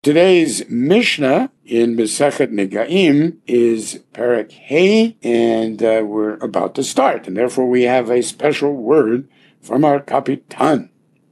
Today's Mishnah in Masechet Negaim is Perek Hey, and we're about to start, and therefore we have a special word from our Kapitan.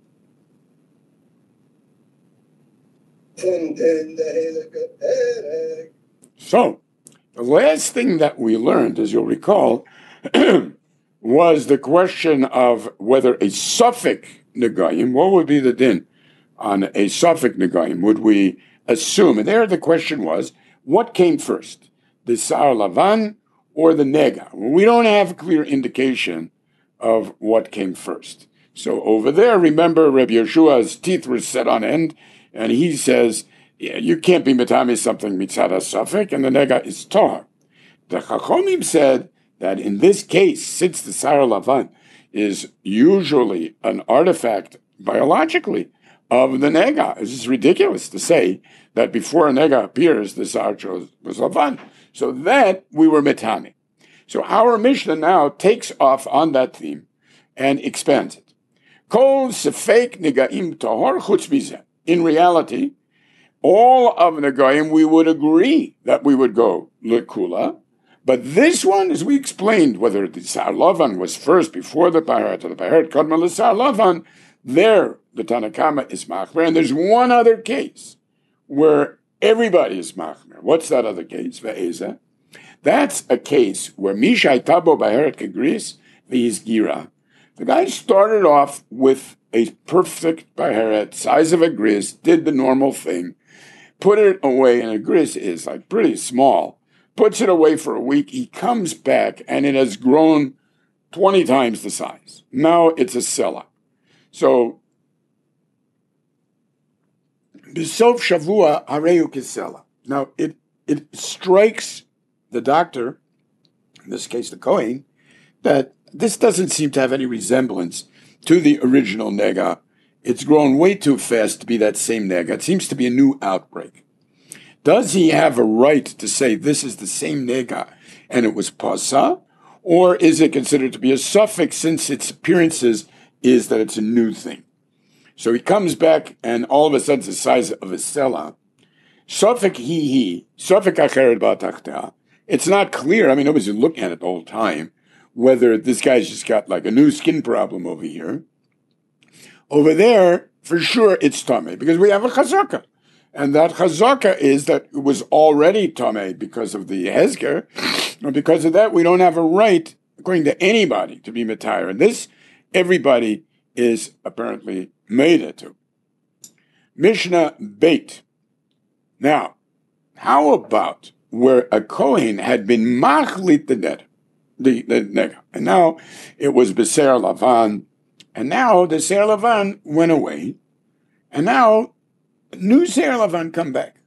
So, the last thing that we learned, as you'll recall, was the question of whether a suffix Negaim, what would be the din on a suffix Negaim? Would we assume? And there the question was, what came first, the Sar Lavan or the Nega? Well, we don't have a clear indication of what came first. So over there, remember, Rabbi Yeshua's teeth were set on end, and he says, you can't be metame something mitzad suffix, and the Nega is Tahar. The Chachomim said that in this case, since the Sar Lavan is usually an artifact biologically of the Nega, it's ridiculous to say that before a Nega appears, the Sar was Lavan. So that we were metame. So our Mishnah now takes off on that theme and expands it. Kol sefek negaim tahor chutz mizeh. In reality, all of Negaim we would agree that we would go lekula, but this one, as we explained, whether the Sar Lavan was first before the Baheret or the Baheret Kadma the Sar Lavan, there the Tanakama is machmer, and there's one other case where everybody is machmer. What's that other case? Ve'eza. That's a case where Mishai Tabo Baheret Kegris V'Yizgira. The guy started off with a perfect Baheret, size of a gris, did the normal thing, put it away, and a gris is like pretty small, puts it away for a week, he comes back, and it has grown 20 times the size. Now it's a sela. So, B'sof Shavua Hareyu Kisela. Now, it strikes the doctor, in this case the Kohen, that this doesn't seem to have any resemblance to the original Nega. It's grown way too fast to be that same Nega. It seems to be a new outbreak. Does he have a right to say this is the same Nega and it was Pasa? Or is it considered to be a suffix since its appearances is that it's a new thing? So he comes back and all of a sudden it's the size of a sela. Suffix he, suffix acheret ba'tachta. It's not clear. I mean, nobody's looking at it the whole time, whether this guy's just got like a new skin problem over here. Over there, for sure, it's Tameh, because we have a chazaka. And that chazaka is that it was already Tameh because of the Hezker. And because of that, we don't have a right, according to anybody, to be Matayr. And this, everybody is apparently made it to. Mishnah Beit. Now, how about where a Kohen had been machlit the Nega, and now it was B'Ser Lavan, and now the Ser Lavan went away, and now new Ser Lavan come back.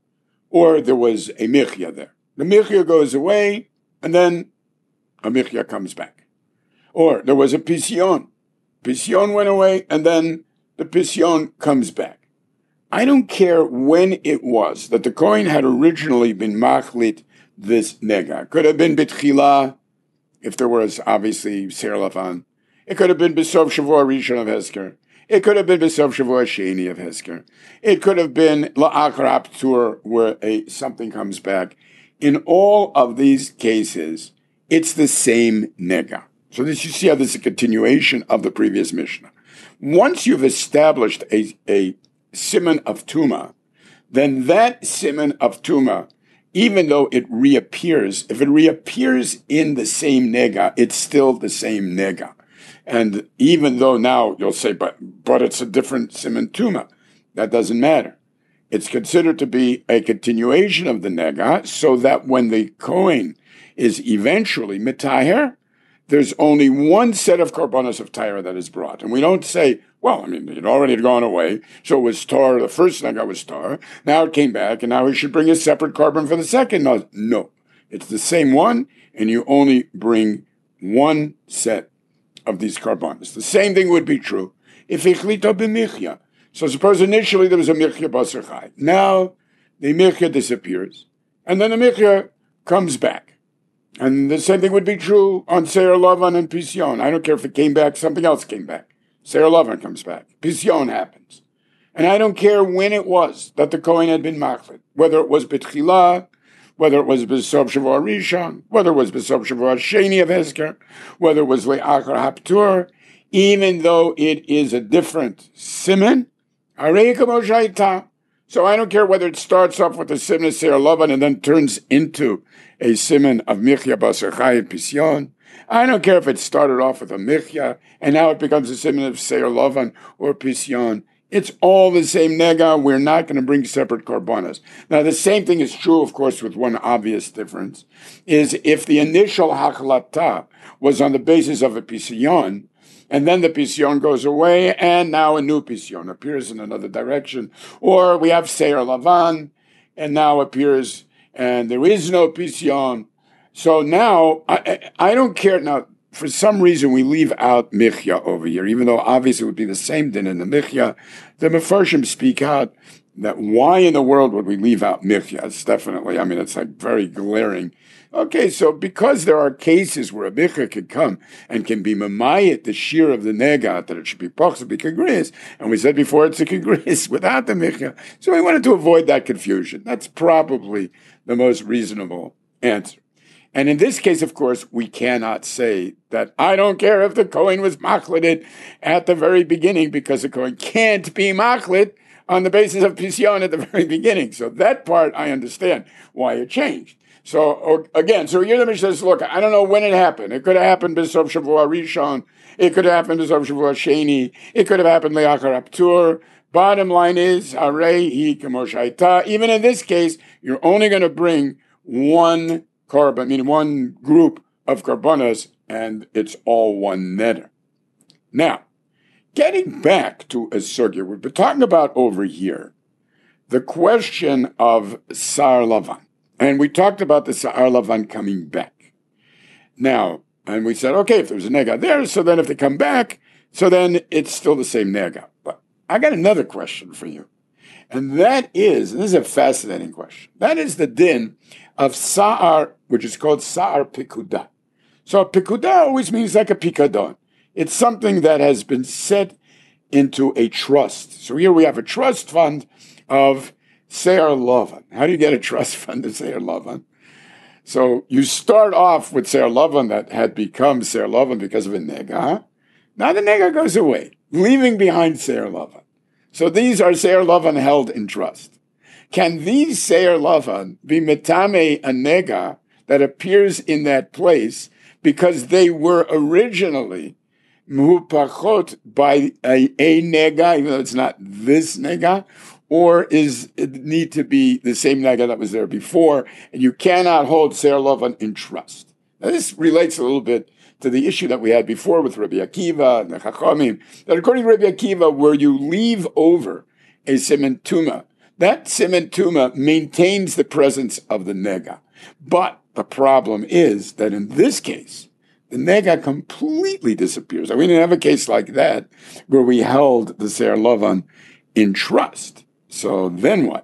Or there was a Michya there. The Michya goes away, and then a Michya comes back. Or there was a Pisyon. Pisyon went away, and then the Pisyon comes back. I don't care when it was that the Kohen had originally been machlit this Nega. Could have been B'Tchila, if there was obviously Ser Lavan. It could have been B'Sof Shavua Rishon of Hezker. It could have been B'Sof Shavua Sheni of Hezker. It could have been La'achar Aptur, where something comes back. In all of these cases, it's the same Nega. So this, you see how this is a continuation of the previous Mishnah. Once you've established a siman of Tuma, then that siman of Tuma, even though it reappears, if it reappears in the same Nega, it's still the same Nega. And even though now you'll say, but it's a different siman Tuma, that doesn't matter. It's considered to be a continuation of the Nega, so that when the Kohen is eventually Mitaher, there's only one set of korbanos of Tyra that is brought. And we don't say, well, I mean, it already had gone away, so it was tar, the first Nega was tar, now it came back, and now we should bring a separate korban for the second. No, it's the same one, and you only bring one set of these korbanos. The same thing would be true if ichlita b'michya. So suppose initially there was a michya basar chai. Now the michya disappears, and then the michya comes back. And the same thing would be true on Seir Lavan and Pisyon. I don't care if it came back, something else came back. Seir Lavan comes back. Pisyon happens. And I don't care when it was that the Kohen had been machlit, whether it was B'tchila, whether it was B'Sof Shavua Rishon, whether it was B'Sof Shavua Sheni of Hezker, whether it was Le'achar Haptur, even though it is a different siman, Harei Kamo Shaita. So I don't care whether it starts off with a siman of Seir Lavan and then turns into a siman of Michya Basar Chai Pisyon. I don't care if it started off with a Michya and now it becomes a siman of Seir Lavan or Pisyon. It's all the same nega. We're not going to bring separate korbanos. Now, the same thing is true, of course, with one obvious difference, is if the initial hachlata was on the basis of a pisyon, and then the pisyon goes away, and now a new pisyon appears in another direction, or we have Seir Lavan, and now appears, and there is no pisyon. So now, I don't care. Now, for some reason, we leave out Michya over here, even though obviously it would be the same din in the Michya. The Mefarshim speak out that why in the world would we leave out Michya? It's definitely, it's like very glaring. Okay, so because there are cases where a Michya could come and can be mamayit, the shear of the negat, that it should be possibly kagris, and we said before it's a kagris without the Michya. So we wanted to avoid that confusion. That's probably the most reasonable answer. And in this case, of course, we cannot say that I don't care if the Kohen was machlited at the very beginning, because the Kohen can't be machlit on the basis of Pisyon at the very beginning. So that part, I understand why it changed. So again, so here the Mishnah says, look, I don't know when it happened. It could have happened B'Sof Shavua Rishon. It could have happened B'Sof Shavua Sheni. It could have happened Le'achar Haptur. Bottom line is, Harei hi kamo shaita. Even in this case, you're only going to bring one korban, meaning one group of korbanos, and it's all one neder. Now, getting back to a sugya, we've been talking about over here the question of Sa'ar Lavan. And we talked about the Sa'ar Lavan coming back. Now, and we said, okay, if there's a nega there, so then if they come back, so then it's still the same nega. But I got another question for you. And that is, and this is a fascinating question, that is the din of Sa'ar, which is called Sa'ar Pikudah. So Pikudah always means like a pikadon. It's something that has been set into a trust. So here we have a trust fund of Seir Lavan. How do you get a trust fund of Seir Lavan? So you start off with Seir Lavan that had become Seir Lavan because of a nega. Now the nega goes away, leaving behind Seir Lavan. So these are Seir Lavan held in trust. Can these Seir Lavan be metame a nega that appears in that place because they were originally muhupachot by a nega, even though it's not this nega, or is it need to be the same nega that was there before, and you cannot hold Seir Lavan in trust? Now this relates a little bit to the issue that we had before with Rabbi Akiva and the Chachamim, that according to Rabbi Akiva, where you leave over a siman tuma, that siman tuma maintains the presence of the nega. But the problem is that in this case, the nega completely disappears. We didn't have a case like that where we held the Seir Lavan in trust. So then what?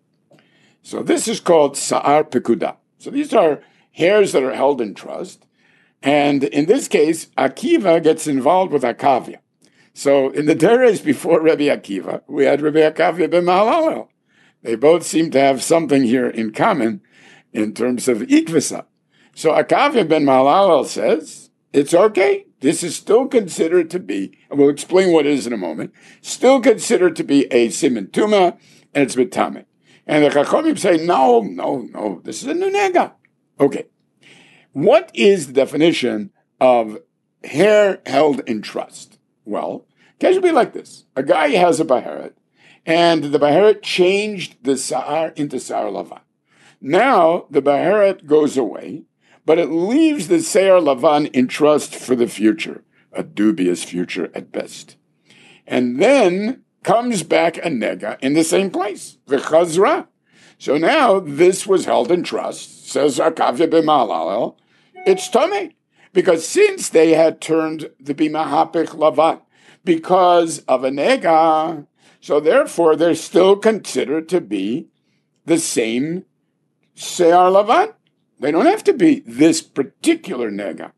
So this is called Sa'ar Pekudah. So these are hairs that are held in trust. And in this case, Akiva gets involved with Akavia. So in the Teres before Rabbi Akiva, we had Rabbi Akavia ben Mahalalel. They both seem to have something here in common in terms of Ikvisa. So Akavia ben Mahalalel says, it's okay. This is still considered to be, and we'll explain what it is in a moment, still considered to be a siman tuma, and it's betame. And the Chachamim say, no, this is a new nega. Okay. What is the definition of hair held in trust? Well, it can be like this. A guy has a baheret, and the baheret changed the sa'ar into Sa'ar Lavan. Now, the baheret goes away, but it leaves the Seir Lavan in trust for the future, a dubious future at best. And then comes back a nega in the same place, the chazra. So now this was held in trust, says Akavia ben Mahalalel, it's tummy, because since they had turned the bimahapich lavan because of a nega, so therefore they're still considered to be the same Seir Lavan. They don't have to be this particular nega.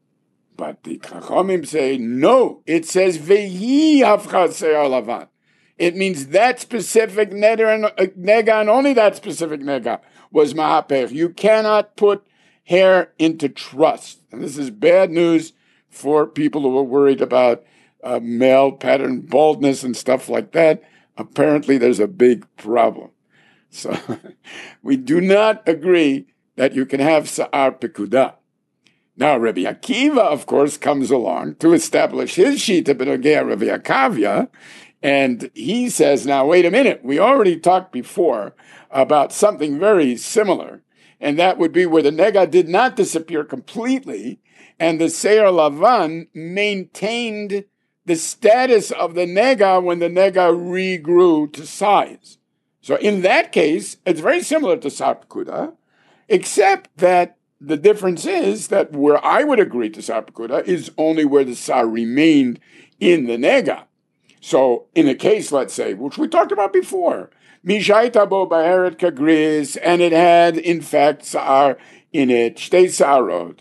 But the Chachamim say, no, it says, Vehi Hafcha Seir Lavan. It means that specific nega and only that specific nega was mahaper. You cannot put hair into trust. And this is bad news for people who are worried about male pattern baldness and stuff like that. Apparently, there's a big problem. So we do not agree that you can have sa'ar pekudah. Now, Rabbi Akiva, of course, comes along to establish his shita b'nogea Rabbi Akavya, and he says, now, wait a minute, we already talked before about something very similar, and that would be where the nega did not disappear completely, and the Seir Lavan maintained the status of the nega when the nega regrew to size. So in that case, it's very similar to Sa'ar Pekudah, except that the difference is that where I would agree to Sa'ar Pekudah is only where the Sa'ar remained in the nega. So in a case, let's say, which we talked about before, Mishaita bo ba'eret kagris, and it had, in fact, Sa'ar in it, Shtei Sa'arot.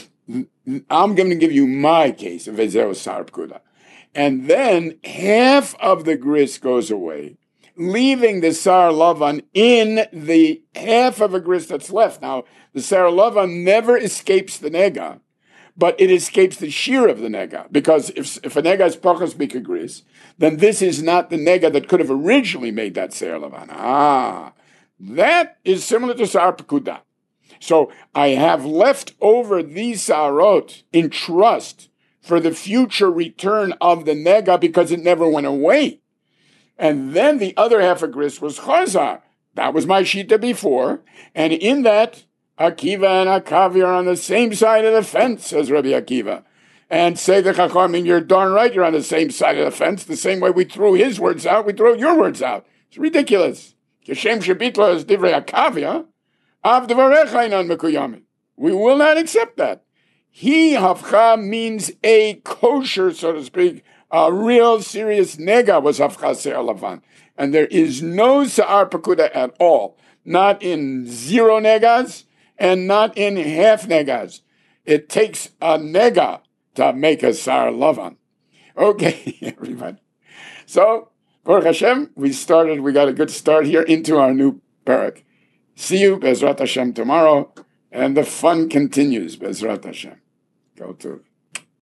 I'm going to give you my case of Ezeo Sa'ar Pekudah. And then half of the gris goes away, leaving the Sa'ar Lavan in the half of a gris that's left. Now, the Sa'ar Lavan never escapes the nega, but it escapes the shear of the nega. Because if a nega is pachas bika gris, then this is not the nega that could have originally made that Sa'ar Lavan. That is similar to Sa'ar Pekudah. So I have left over these Sa'arot in trust for the future return of the nega because it never went away. And then the other half of gris was chazar. That was my shita before. And in that, Akiva and Akavi are on the same side of the fence, says Rabbi Akiva. And say the Chachamim, you're darn right, you're on the same side of the fence. The same way we threw his words out, we throw your words out. It's ridiculous. Keshem shebitlo is divrei Akavia, av dvarecha inan mekuyami. We will not accept that. He hafcha means a kosher, so to speak, a real serious nega was hafcha Se'ar Lavan. And there is no Sa'ar Pekudah at all. Not in zero negas and not in half negas. It takes a nega to make a Sa'ar Lavan. Okay, everybody. So, Baruch Hashem, we got a good start here into our new parak. See you, Bezrat Hashem, tomorrow, and the fun continues, Bezrat Hashem. Go to